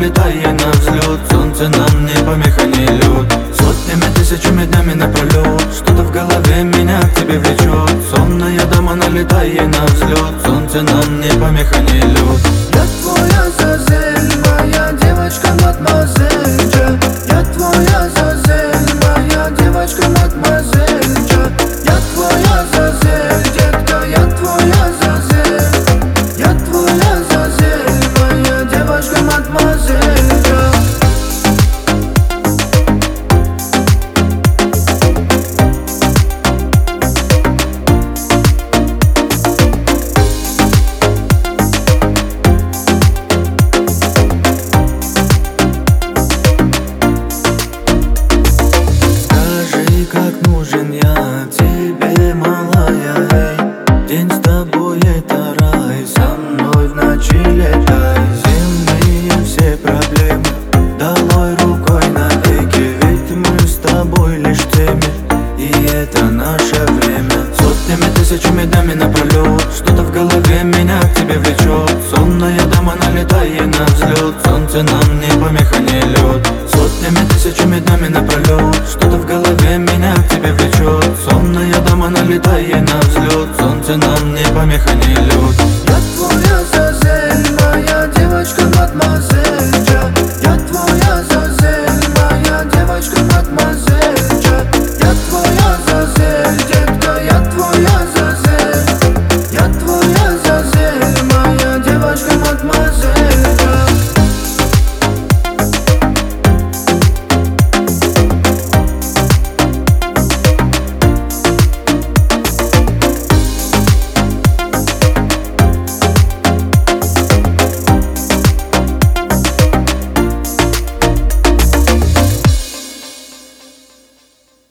налетая на взлет. Солнце нам не помеха, не лед. Сотнями, тысячами днями напролет. Что-то в голове меня к тебе влечет. Сонная дама, налетая на взлет. Солнце нам не помеха, не лед. Я твоя Азазель, моя девочка мадемуазель Джа. Я твоя Азазель, моя девочка мадемуазель Джа. Я твоя Азазель, детка, я твоя Азазель. Я твоя Азазель, моя девочка мадемуазель Джа. Как нужен я тебе, малая, эй. День с тобой это рай, со мной в ночи летай. Земные все проблемы долой рукой навеки. Ведь мы с тобой лишь теми, и это наше время. Сотнями, тысячами днями напролет. Что-то в голове меня к тебе влечет. Сонная дама, налетая на взлет. Солнце нам не помеха, не лед. Сотнями, тысячами днями напролет. Что-то в голове меня к тебе влечет. Сонная дама, налетая на взлет. Солнце нам не помеха, не лед. Я твоя Азазель, моя девочка мадемуазель Джа.